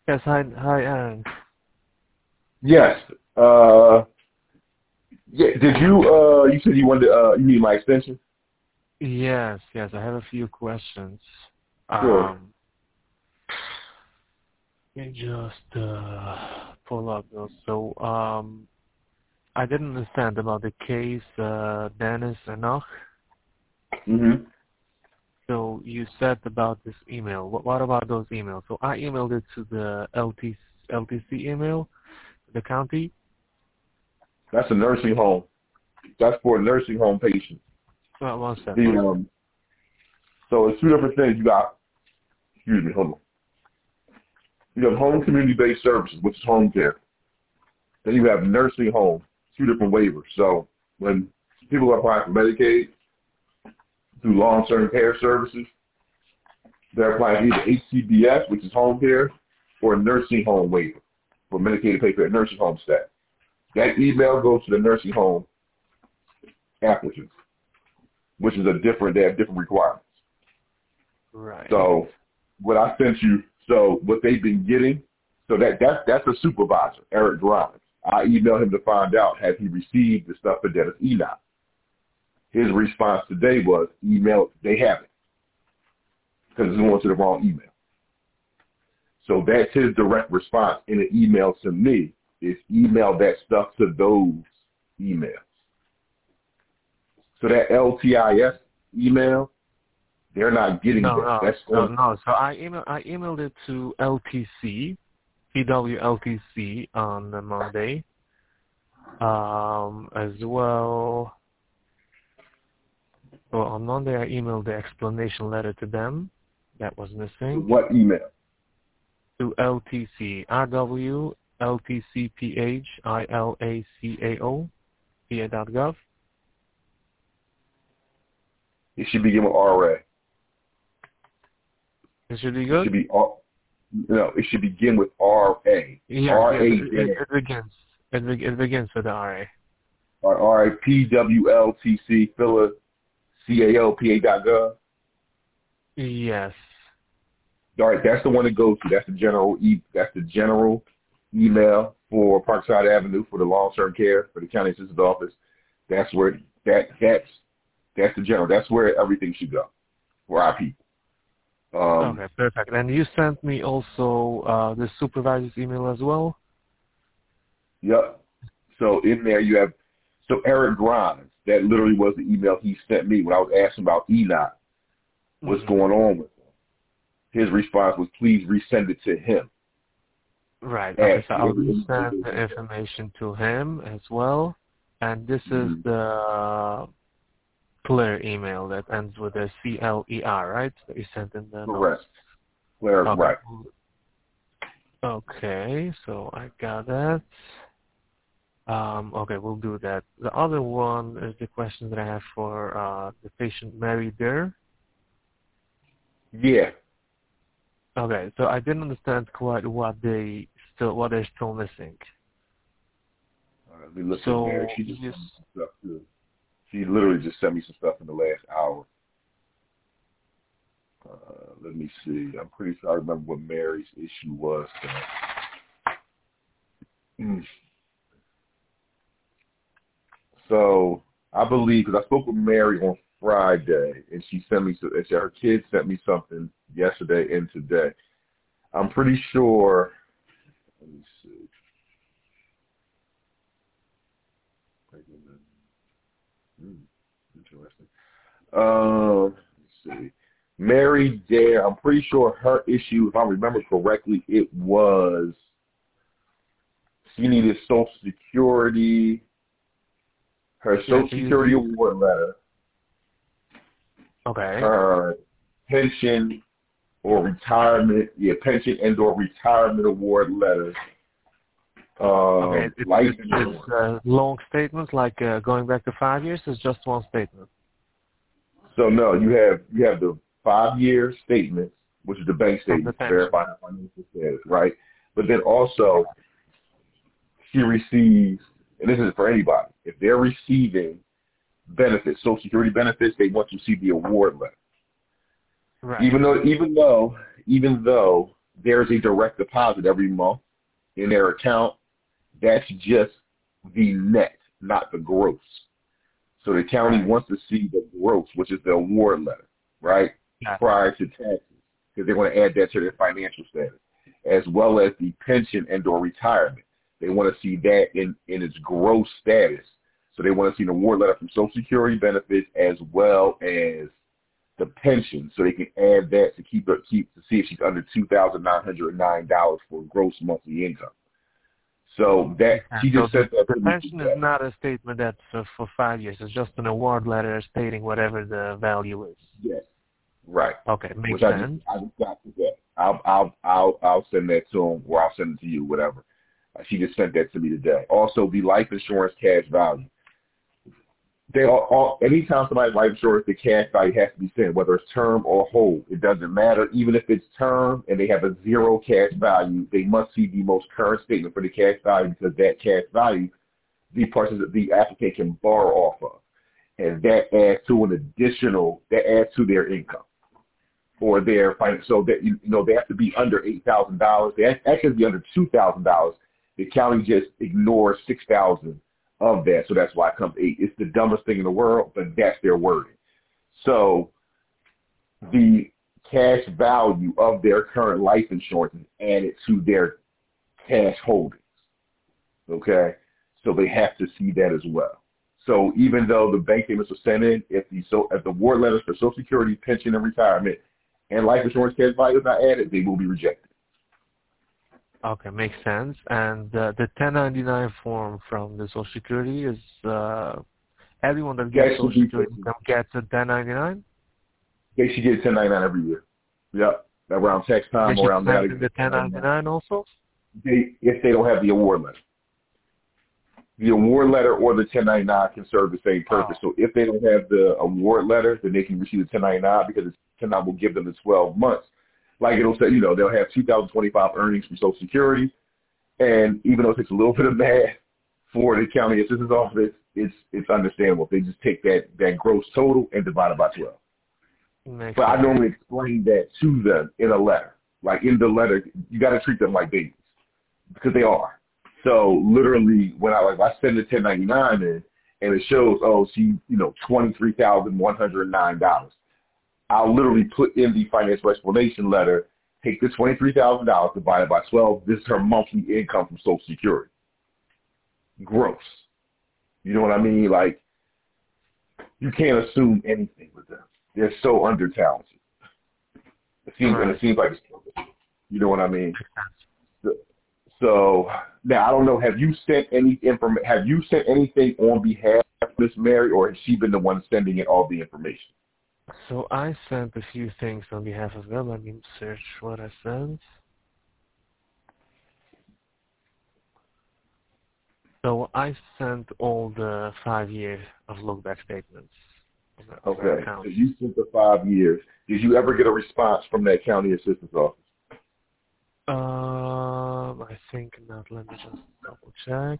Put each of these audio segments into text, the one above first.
Yes, hi, Aaron. Yes. Yeah. Did you? You said you wanted. You need my extension. Yes, I have a few questions. Sure. Um, Let me just pull up those. I didn't understand about the case, Dennis Enoch. Mhm. So you said about this email. What about those emails? So I emailed it to the LTC email, the county. That's a nursing home. That's for nursing home patients. One sec, The one sec. So it's two different things. You got. Excuse me. Hold on. You have home community-based services, which is home care. Then you have nursing home. Two different waivers. So when people apply for Medicaid through long-term care services, they're applying either HCBS, which is home care, or a nursing home waiver for Medicaid to pay for their nursing home staff. That email goes to the nursing home applicants, which is they have different requirements. Right. So what I sent you, so what they've been getting, so that's a supervisor, Eric Grimes. I emailed him to find out has he received the stuff for Dennis Enoch. His response today was email, they haven't, because it's going to the wrong email. So that's his direct response in an email to me is email that stuff to those emails. So that LTIS email, they're not getting No, that. no, That's so going. no. So I emailed it to LTC, PWLTC on the Monday. As well. So on Monday I emailed the explanation letter to them. That was To missing. what email? To LTC, RW LTCPHILACAO, PA.gov. It should begin with RA. It should be It good? should be no. It should begin with RA. Yes, RA yes, it begins. It begins with the RA. or RA PWLTC Phila CAOPA.gov. Yes. All right, that's the one it goes to. That's the general email for Parkside Avenue for the long-term care for the county assistant office. That's where that's the general. That's where everything should go for our people. Okay, perfect. And you sent me also the supervisor's email as well? Yep. So in there you have Eric Grimes. That literally was the email he sent me when I was asking about Enoch. What's Mm-hmm. going on with him? His response was, please resend it to him. Right. Okay, At so I'll resend the information to him as well. And this is mm-hmm. the clear email that ends with a CLER, right? That you sent in the notes. Correct. Claire, Okay. right. Okay, so I got that. Okay, we'll do that. The other one is the question that I have for the patient Mary there. Yeah. Okay, so I didn't understand quite what they're still missing. Let me look at Mary. So She just yes. sent me some stuff too. She literally just sent me some stuff in the last hour. Let me see. I'm pretty sure I remember what Mary's issue was. So I believe, because I spoke with Mary on Friday, and she sent me, her kids sent me something yesterday and today. I'm pretty sure, let me see. Interesting. Let's see. Mary Dare, I'm pretty sure her issue, if I remember correctly, it was she needed Social Security, her Yeah, Social so Security you award letter, okay. her pension or retirement, pension and or retirement award letter, Okay, life it's insurance. long statements like going back to 5 years. It's just one statement. So no, you have the 5-year statements, which is the bank From the statements, pension. verifying financial status, right? But then also she receives, and this is for anybody, if they're receiving benefits, Social Security benefits, they want to see the award letter. Right. Even though there's a direct deposit every month in their account. That's just the net, not the gross. So the county wants to see the gross, which is the award letter, right, prior to taxes, because they want to add that to their financial status, as well as the pension and or retirement. They want to see that in its gross status. So they want to see an award letter from Social Security benefits as well as the pension, so they can add that to to see if she's under $2,909 for gross monthly income. So that she just said that the pension is not a statement that's for 5 years. It's just an award letter stating whatever the value is. Yes. Right. Okay, makes sense. I just got to that. I'll send that to him, or I'll send it to you, whatever. She just sent that to me today. Also, the life insurance cash value. Anytime somebody's life insurance, the cash value has to be sent, whether it's term or whole. It doesn't matter. Even if it's term and they have a zero cash value, they must see the most current statement for the cash value, because that cash value, the person that the applicant can borrow off of, and that adds to their income or their finance. So that they have to be under $8,000. They actually have to be under $2,000. The county just ignores $6,000 of that, so that's why it comes 8. It's the dumbest thing in the world, but that's their wording. So the cash value of their current life insurance is added to their cash holdings. Okay, so they have to see that as well. So even though the bank statements are sent in, if the award letters for Social Security, pension, and retirement, and life insurance cash value is not added, they will be rejected. Okay, makes sense. And the 1099 form from the Social Security is everyone that gets Social Security income gets a 1099? They should get 1099 every year. Yep, around tax time, around that. The 1099 also? If they don't have the award letter. The award letter or the 1099 can serve the same purpose. So if they don't have the award letter, then they can receive the 1099, because the 1099 will give them the 12 months. Like it'll say, they'll have 2025 earnings from Social Security, and even though it takes a little bit of math for the county assistance office, it's understandable. They just take that gross total and divide it by 12. But I normally explain that to them in a letter. Like in the letter, you got to treat them like babies, because they are. So literally, when I send the 1099 in, and it shows, $23,109. I'll literally put in the financial explanation letter, take the $23,000 divided by 12. This is her monthly income from Social Security. Gross. You know what I mean? Like, you can't assume anything with them. They're so under-talented. It seems like it's, you know what I mean? So now I don't know. Have you sent any Have you sent anything on behalf of Miss Mary, or has she been the one sending in all the information? So I sent a few things on behalf of them. Let me search what I sent. So I sent all the 5 years of look-back statements. Okay. So you sent the 5 years. Did you ever get a response from that county assistance office? I think not. Let me just double check.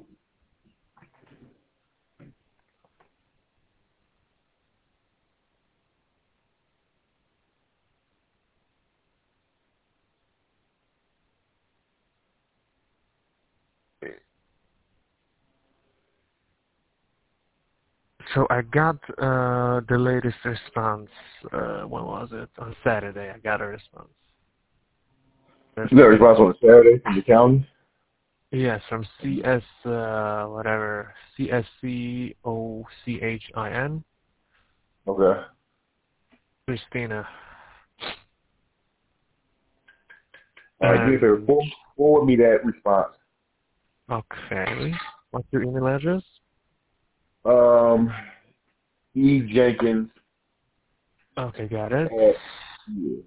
So I got the latest response. When was it? On Saturday, I got a response. You got a response on Saturday from the county? Yes, from CS, whatever, CSCOCHIN. Okay. Christina. All right, do me a favor. Forward me that response. Okay. What's your email address? E. Jenkins. Okay, got it. Yeah.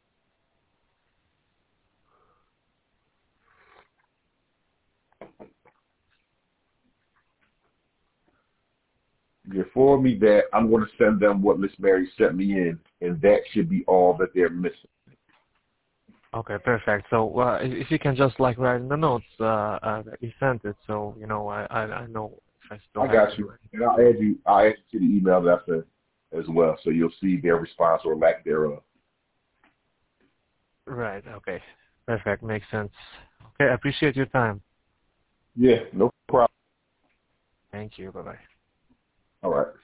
You forward me that. I'm going to send them what Miss Mary sent me in, and that should be all that they're missing. Okay, perfect. So if you can just write in the notes that you sent it, so I know if I still. I got you, and I'll add you to the email that I sent as well, so you'll see their response or lack thereof. Right. Okay. Perfect. Makes sense. Okay. I appreciate your time. Yeah, no problem. Thank you. Bye-bye. All right.